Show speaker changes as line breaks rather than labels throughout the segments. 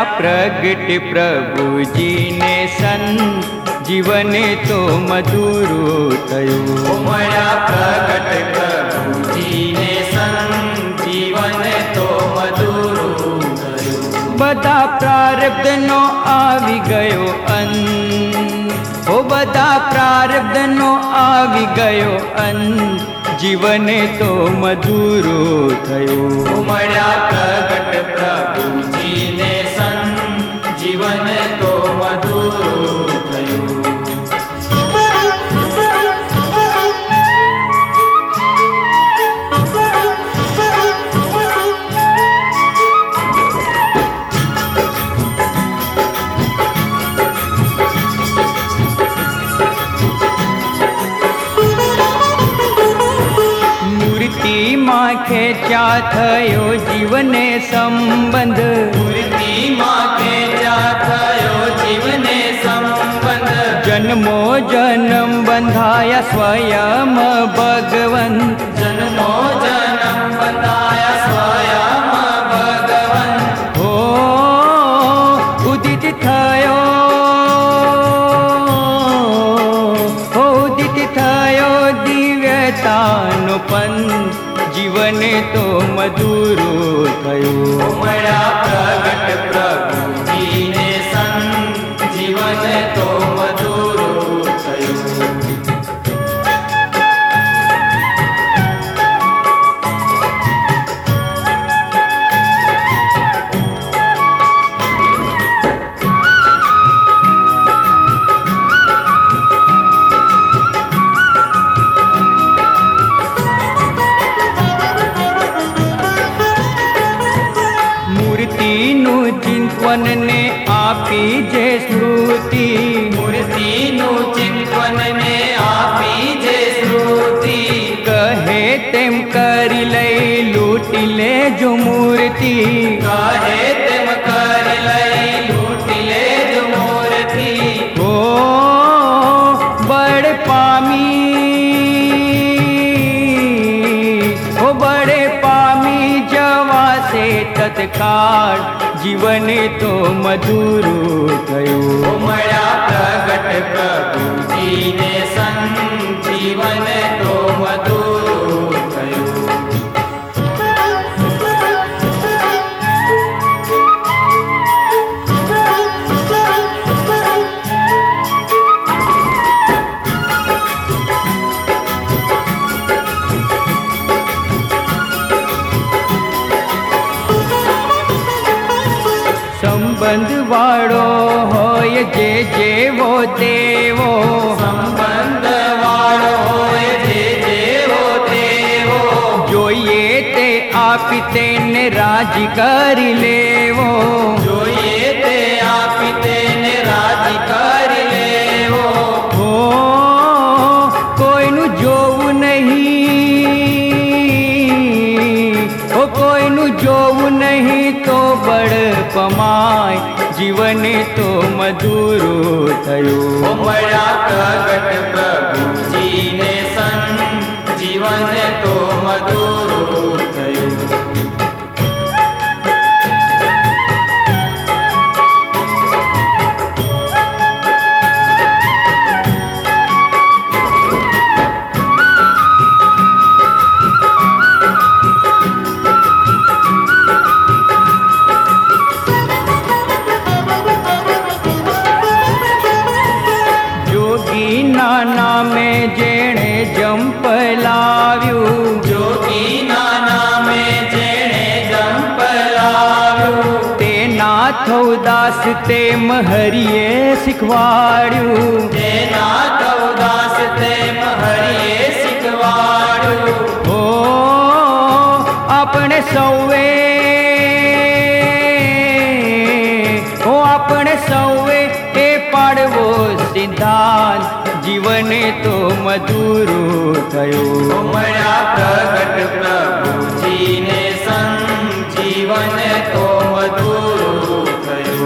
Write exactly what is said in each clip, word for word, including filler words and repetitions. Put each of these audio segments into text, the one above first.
प्रगट प्रभु जी ने संत जीवने तो मधुरू थयो।
उमड़ा प्रगट प्रभु जी ने संत जीवने तो मधुरू थयो।
बधा प्रारब्ध नो आवी गयो अंत, ओ बधा प्रारब्ध नो आवी गयो अंत, जीवने तो मधुरू थयो।
उमड़ा प्रगट प्रभु जी ने संत जीवने तो मधुरू थयो।
माँ खेचा थयो जीवने संबंध,
मूर्ति माँ खेचा थयो जीवने संबंध,
जन्मो जन्म बंधाया स्वयं भगवंत,
जन्मो जन्म बंधाया स्वयं भगवंत।
हो उदित थयो, हो उदित थयो दिव्यतानो पंथ, जीवने तो मधुरू थयो।
उमड़ा प्रगट प्रभु जी ने संत जीवने तो मधुरू थयो।
चिंतवन ने आपी जे स्मृति,
मूर्ति नु चिंतवन ने आपी जे स्मृति,
कहे तेम करी लई लूटी ले जो मूर्ति,
कहे तेम कर लई लूटी ले जो मूर्ति।
ओ बड़ पामी, ओ बड़े पामी जवा से तत्काल, जीवने तो मधुरू थयो।
उमड़ा प्रगट प्रभु जी ने संत जीवने तो मधुरू थयो।
संबंध वाड़ो होय जे जेवो देवो,
संबंध वाळो होय जे जेवो देवो,
जोइए ते आपी तेने राजी करी लेवो,
જોઈએ તે આપી તેને રાજી કરી લેવો।
हो कोईनु जोवु नहीं, हो कोईनु जोवु नहीं तो बड़ पमाय, जीवने तो मधुरू थयो।
उमड़ा प्रगट प्रभु जी ने संत जीवने तो मधुरू थयो।
नाना में जेणे जंप लाव्यू,
जोगी नाना में जेणे जंप लाव्यू,
ते नाथो दास तेम हरिये शिखवाड्यू,
ते नाथो दास तेम हरिये शिखवाड्यू।
हो अपने सौवे, हो अपने सौवे ए पाड़वो सिद्धांत, जीवने तो मधुरू थयो।
उमड़ा प्रगट प्रभु जी ने संत जीवने तो मधुरू थयो।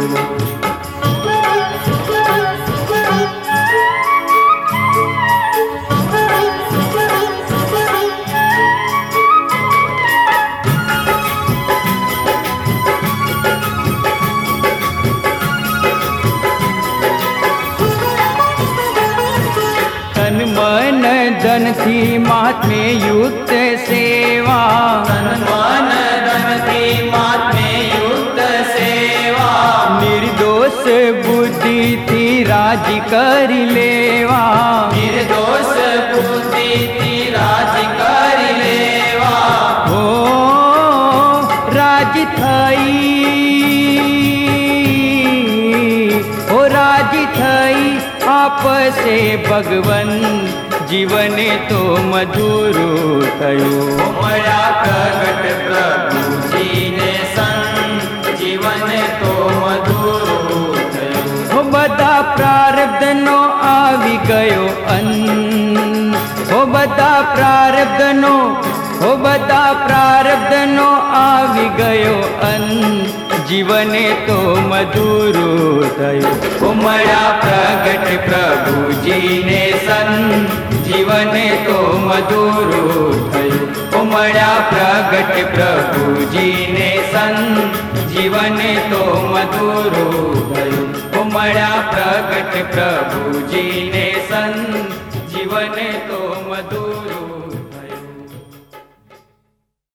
ધનથી મહાત્મે યુક્ત સેવા
તન મન ધનથી મહાત્મે યુક્ત સેવા
નિર્દોષ બુદ્ધિથી રાજી કરી લેવા
નિર્દોષ બુદ્ધિથી રાજી કરી લેવા
હો રાજી થઈ હો રાજી થઈ આપસે ભગવન જીવને તો મધુરું થયું
મળ્યા પ્રગટ પ્રભુજીને સંગ જીવને તો મધુરું થયું
હો બધા પ્રારબ્ધનો આવી ગયો અંત હો બધા પ્રારબ્ધનો હો બધા પ્રારબ્ધનો આવી ગયો અંત જીવને તો મધુરું થયું
ઓ મળ્યા પ્રગટ પ્રભુજીને સંગ જીવને તો મધુરું થયું ઓ મળ્યા પ્રગટ પ્રભુજીને સંગ જીવને તો મધુરું થયું ઓ મળ્યા પ્રગટ પ્રભુજીને